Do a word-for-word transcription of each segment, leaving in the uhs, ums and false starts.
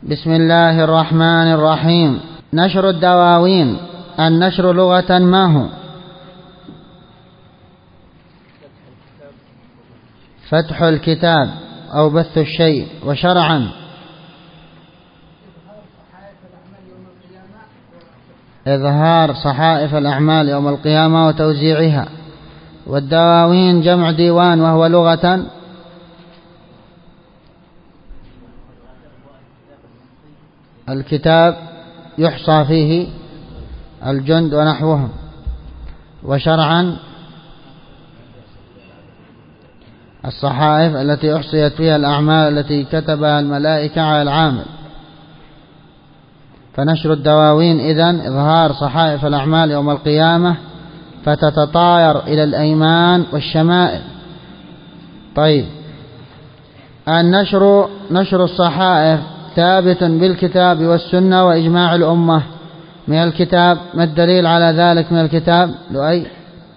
بسم الله الرحمن الرحيم. نشر الدواوين. النشر لغة ما هو؟ فتح الكتاب أو بث الشيء. وشرعا إظهار صحائف الأعمال يوم القيامة وتوزيعها. والدواوين جمع ديوان، وهو لغة الكتاب يحصى فيه الجند ونحوهم. وشرعا الصحائف التي أحصيت فيها الأعمال التي كتبها الملائكة على العامل. فنشر الدواوين إذن إظهار صحائف الأعمال يوم القيامة فتتطاير إلى الأيمان والشمائل. طيب، النشر نشر الصحائف ثابت بالكتاب والسنة وإجماع الأمة. من الكتاب، ما الدليل على ذلك من الكتاب؟ لؤي.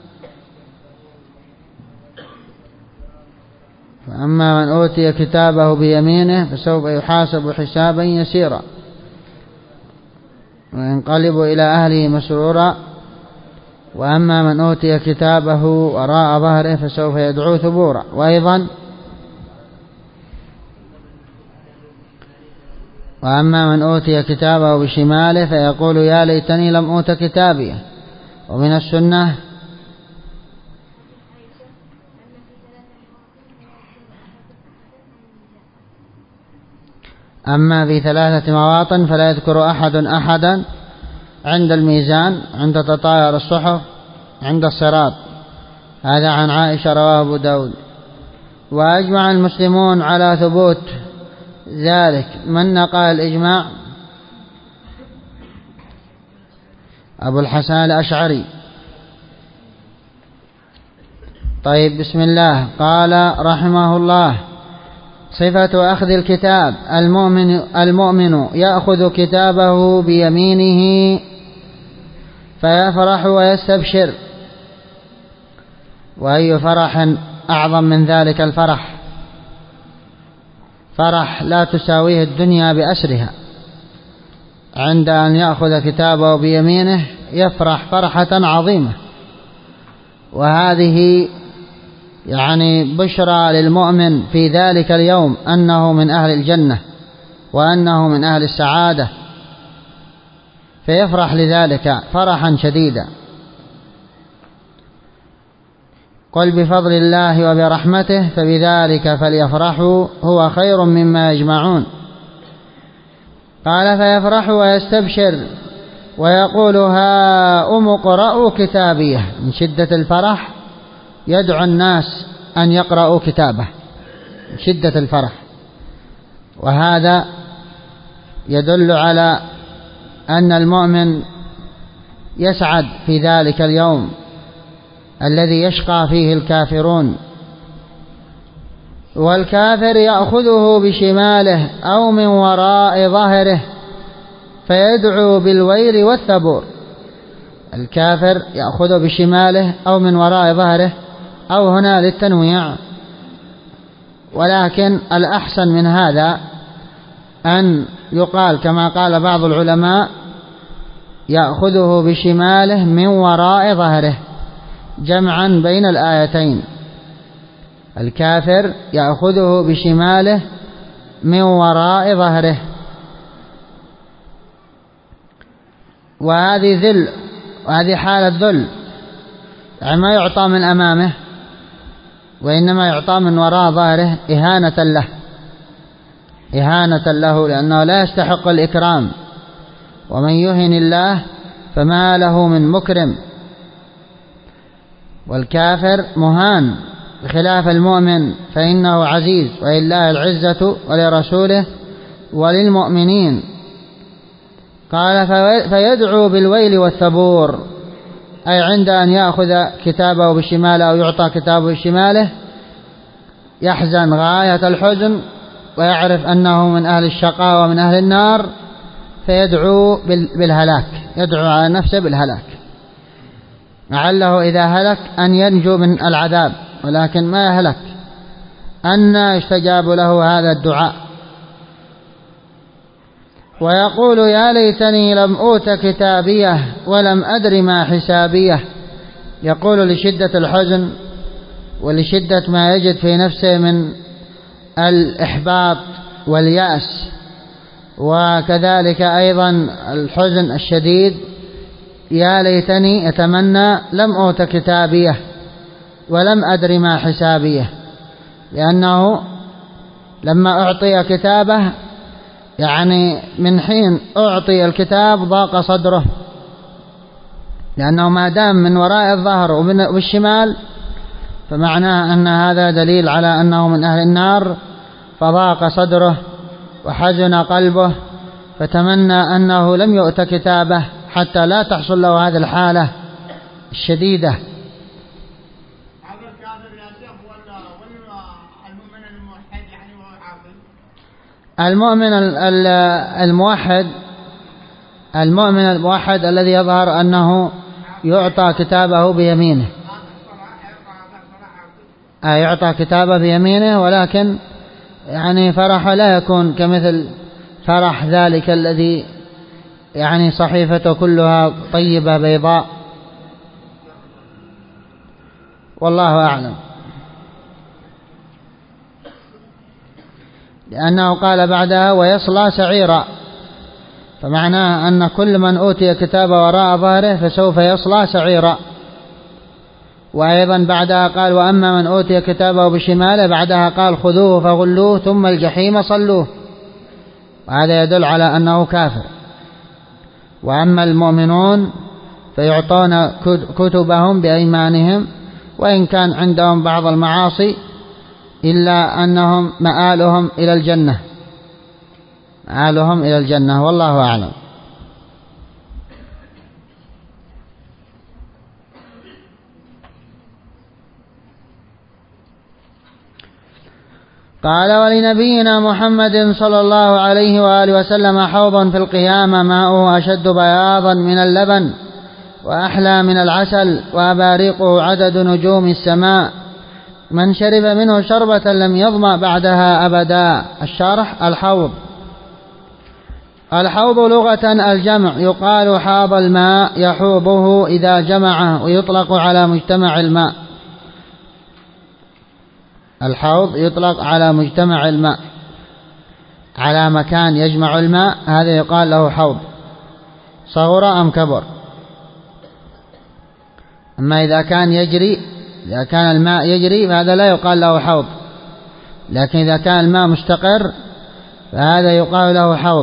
فأما من أوتي كتابه بيمينه فسوف يحاسب حسابا يسيرا وينقلب إلى أهله مسرورا. وأما من أوتي كتابه وراء ظهره فسوف يدعو ثبورا. وأيضا وأما من أوتي كتابه بشماله فيقول يا ليتني لم أوت كتابي. ومن السنة أما في ثلاثة مواطن فلا يذكر أحد أحدا: عند الميزان، عند تطاير الصحف، عند الصراط. هذا عن عائشة، رواه أبو داود. وأجمع المسلمون على ثبوت ذلك. من نقل الإجماع؟ أبو الحسن الأشعري. طيب، بسم الله. قال رحمه الله: صفة أخذ الكتاب: المؤمن, المؤمن يأخذ كتابه بيمينه فيفرح ويستبشر. وأي فرح أعظم من ذلك الفرح؟ فرح لا تساويه الدنيا بأسرها. عند أن يأخذ كتابه بيمينه يفرح فرحة عظيمة. وهذه يعني بشرى للمؤمن في ذلك اليوم أنه من أهل الجنة وأنه من أهل السعادة، فيفرح لذلك فرحا شديدا. قل بفضل الله وبرحمته فبذلك فليفرحوا هو خير مما يجمعون. قال: فيفرح ويستبشر ويقول هاؤم اقرءوا كتابيه. من شدة الفرح يدعو الناس أن يقرأوا كتابه من شدة الفرح. وهذا يدل على أن المؤمن يسعد في ذلك اليوم الذي يشقى فيه الكافرون. والكافر يأخذه بشماله أو من وراء ظهره فيدعو بالويل والثبور. الكافر يأخذه بشماله أو من وراء ظهره، أو هنا للتنويع، ولكن الأحسن من هذا أن يقال كما قال بعض العلماء: يأخذه بشماله من وراء ظهره، جمعا بين الآيتين. الكافر يأخذه بشماله من وراء ظهره. وهذه ذل، وهذه حالة ذل، يعني ما يعطى من أمامه وإنما يعطى من وراء ظهره إهانة له، إهانة له، لأنه لا يستحق الإكرام. ومن يهن الله فما له من مكرم. والكافر مهان بخلاف المؤمن فإنه عزيز، ولله العزة ولرسوله وللمؤمنين. قال: فيدعو بالويل والثبور، أي عند أن يأخذ كتابه بشماله أو يعطى كتابه بشماله يحزن غاية الحزن ويعرف أنه من أهل الشقاء ومن أهل النار، فيدعو بالهلاك، يدعو على نفسه بالهلاك، لعله إذا هلك أن ينجو من العذاب، ولكن ما يهلك. أن يستجاب له هذا الدعاء؟ ويقول يا ليتني لم أوت كتابيه ولم أدر ما حسابيه، يقول لشدة الحزن ولشدة ما يجد في نفسه من الإحباط واليأس، وكذلك أيضا الحزن الشديد، يا ليتني يتمنى لم أوت كتابيه ولم أدر ما حسابيه، لأنه لما أعطي كتابه يعني من حين أعطي الكتاب ضاق صدره، لأنه ما دام من وراء الظهر والشمال فمعناه أن هذا دليل على أنه من أهل النار، فضاق صدره وحزن قلبه، فتمنى أنه لم يؤت كتابه حتى لا تحصل له هذه الحالة الشديدة. المؤمن الموحد المؤمن الموحد الذي يظهر أنه يعطى كتابه بيمينه، يعطى كتابه بيمينه، ولكن يعني فرح لا يكون كمثل فرح ذلك الذي يعني صحيفته كلها طيبة بيضاء، والله أعلم. لأنه قال بعدها ويصلى سعيرا، فمعناه أن كل من أوتي كتاب وراء ظهره فسوف يصلى سعيرا. وأيضا بعدها قال وأما من أوتي كتابه بشماله، بعدها قال خذوه فغلوه ثم الجحيم صلوه، وهذا يدل على أنه كافر. وأما المؤمنون فيعطون كتبهم بأيمانهم، وإن كان عندهم بعض المعاصي إلا أنهم مآلهم إلى الجنة، مآلهم إلى الجنة، والله أعلم. قال ولنبينا محمد صلى الله عليه وآله وسلم حوض في القيامة ماؤه أشد بياضا من اللبن وأحلى من العسل وأباريقه عدد نجوم السماء، من شرب منه شربة لم يظمأ بعدها أبدا. الشرح الحوض. الحوض لغة الجمع، يقال حاض الماء يحوضه إذا جمعه، ويطلق على مجتمع الماء. الحوض يطلق على مجتمع الماء، على مكان يجمع الماء، هذا يقال له حوض، صغر أم كبر. أما إذا كان يجري، إذا كان الماء يجري فهذا لا يقال له حوض، لكن إذا كان الماء مستقر فهذا يقال له حوض.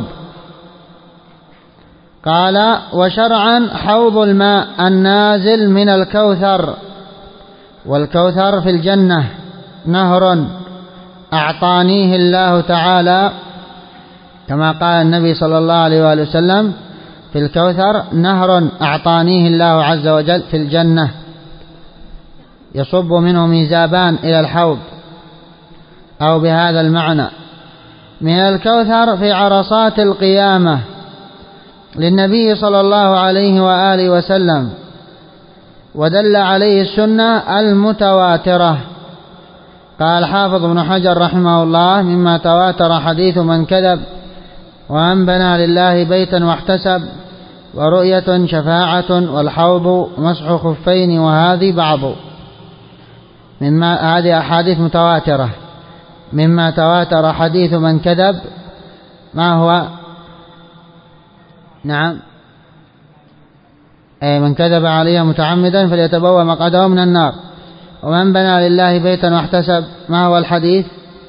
قال وشرعا حوض الماء النازل من الكوثر، والكوثر في الجنة نهر أعطانيه الله تعالى، كما قال النبي صلى الله عليه وآله وسلم في الكوثر نهر أعطانيه الله عز وجل في الجنة، يصب منه ميزابان إلى الحوض، أو بهذا المعنى من الكوثر في عرصات القيامة للنبي صلى الله عليه وآله وسلم، ودل عليه السنة المتواترة. قال حافظ ابن حجر رحمه الله مما تواتر حديث من كذب، ومن بنى لله بيتا واحتسب، ورؤية شفاعة، والحوض مسح خفين، وهذه بعض مما هذه أحاديث متواترة. مما تواتر حديث من كذب ما هو؟ نعم، أي من كذب علي متعمدا فليتبوأ مقعده من النار. ومن بنى لله بيتا واحتسب ما هو الحديث؟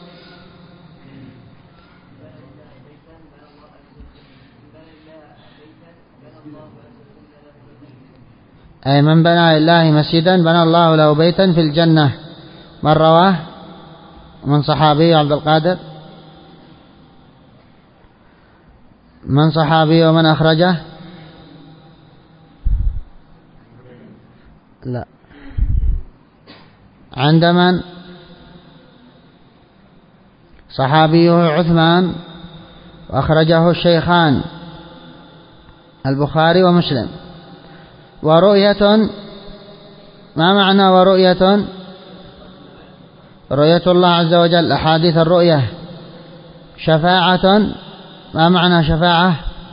أي من بنى لله مسجدا بنى الله له بيتا في الجنة. من رواه؟ من صحابي عبد القادر؟ من صحابي ومن أخرجه؟ لا، عند من؟ صحابيه عثمان، وأخرجه الشيخان البخاري ومسلم. ورؤية، ما معنى ورؤية؟ رؤية الله عز وجل، أحاديث الرؤية. شفاعة ما معنى شفاعة؟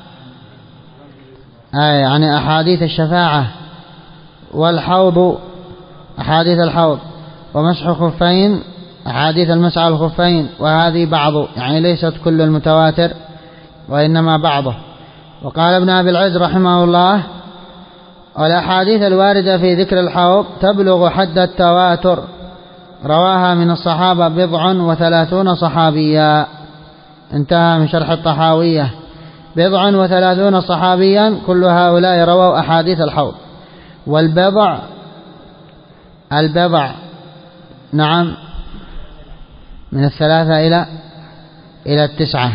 آه يعني أحاديث الشفاعة. والحوض أحاديث الحوض. ومسح خفين أحاديث المسح على الخفين، وهذه بعض يعني ليست كل المتواتر وإنما بعضه. وقال ابن أبي العز رحمه الله: والأحاديث الواردة في ذكر الحوض تبلغ حد التواتر، رواها من الصحابة بضع وثلاثون صحابيا. انتهى من شرح الطحاوية. بضع وثلاثون صحابيا كل هؤلاء رووا أحاديث الحوض. والبضع البضع نعم من الثلاثة إلى إلى التسعة.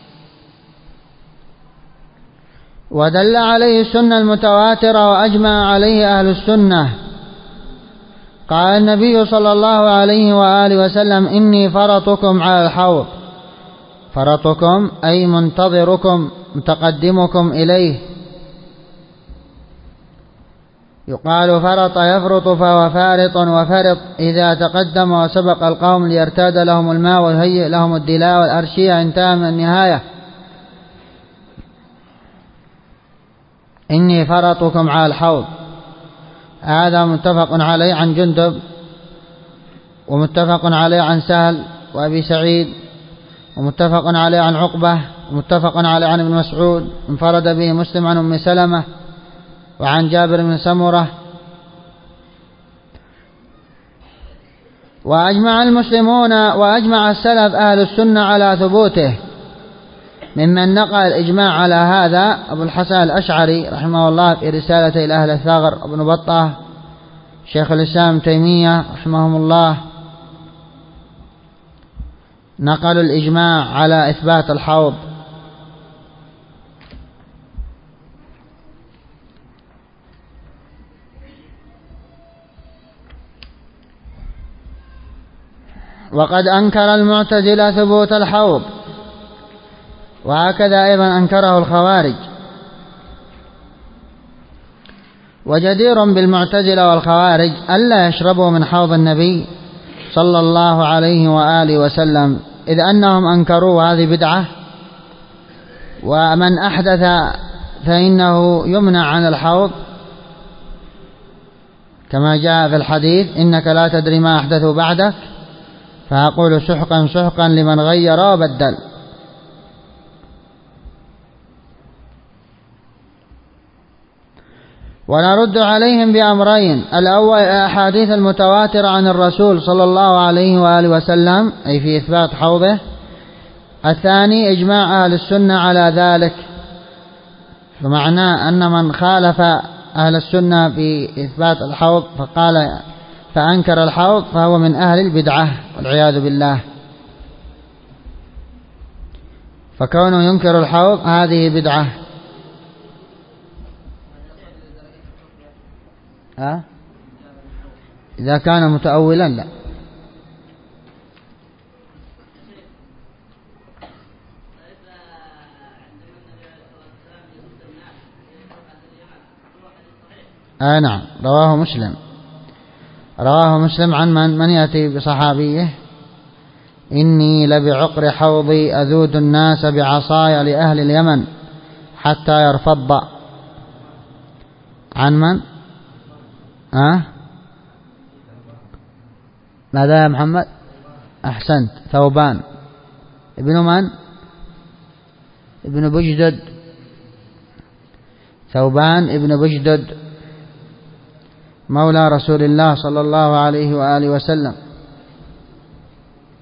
ودل عليه السنة المتواترة وأجمع عليه أهل السنة. قال النبي صلى الله عليه وآله وسلم: إني فرطكم على الحوض. فرطكم أي منتظركم متقدمكم إليه. يقال فرط يفرط فهو فارط وفرط إذا تقدم وسبق القوم ليرتاد لهم الماء ويهيئ لهم الدلاء والأرشية. انتهى من النهاية. إني فرطكم على الحوض، هذا متفق عليه عن جندب، ومتفق عليه عن سهل وأبي سعيد، ومتفق عليه عن عقبة، ومتفق عليه عن ابن مسعود، انفرد به مسلم عن أم سلمة وعن جابر بن سمرة. وأجمع المسلمون وأجمع السلف أهل السنة على ثبوته. ممن نقل الإجماع على هذا أبو الحسن الأشعري رحمه الله في رسالة إلى أهل الثغر، ابن بطة، شيخ الإسلام تيمية رحمهم الله، نقلوا الإجماع على إثبات الحوض. وقد أنكر المعتزلة ثبوت الحوض، وهكذا أيضا أنكره الخوارج. وجدير بالمعتزلة والخوارج ألا يشربوا من حوض النبي صلى الله عليه وآله وسلم، إذ أنهم أنكروا هذه بدعة. ومن أحدث فإنه يمنع عن الحوض، كما جاء في الحديث: إنك لا تدري ما أحدثوا بعدك، فأقول سحقا سحقا لمن غير وبدل. ونرد عليهم بأمرين: الأول الأحاديث المتواترة عن الرسول صلى الله عليه وآله وسلم أي في إثبات حوضه. الثاني إجماع أهل السنة على ذلك، فمعناه أن من خالف أهل السنة في إثبات الحوض فقال فأنكر الحوض فهو من أهل البدعة والعياذ بالله. فكونه ينكر الحوض هذه بدعة. ها؟ إذا كان متأولا لا. آه نعم، رواه مسلم. رواه مسلم عن من, من يأتي بصحابيه: إني لبعقر حوضي أذود الناس بعصاي لأهل اليمن حتى يرفض. عن من؟ أه؟ ماذا يا محمد؟ أحسنت، ثوبان ابن من؟ ابن بجدد. ثوبان ابن بجدد مولى رسول الله صلى الله عليه وآله وسلم.